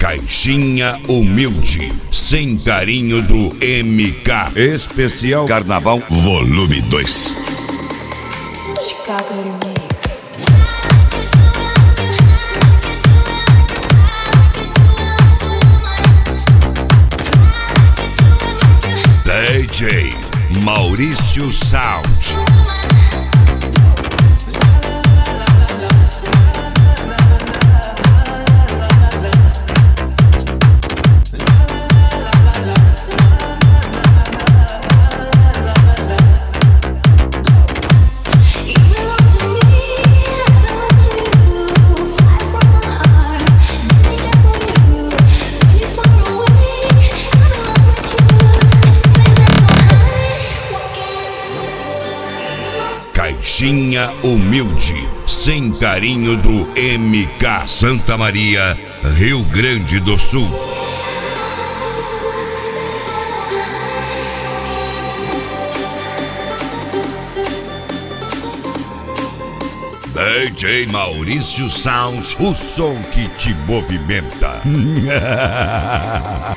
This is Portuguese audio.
Caixinha Humilde, sem carinho do MK. Especial Carnaval Volume 2. Chicago Remix. DJ Maurício Sound. Caixinha Humilde, sem carinho do MK. Santa Maria, Rio Grande do Sul. DJ Maurício Sound, o som que te movimenta.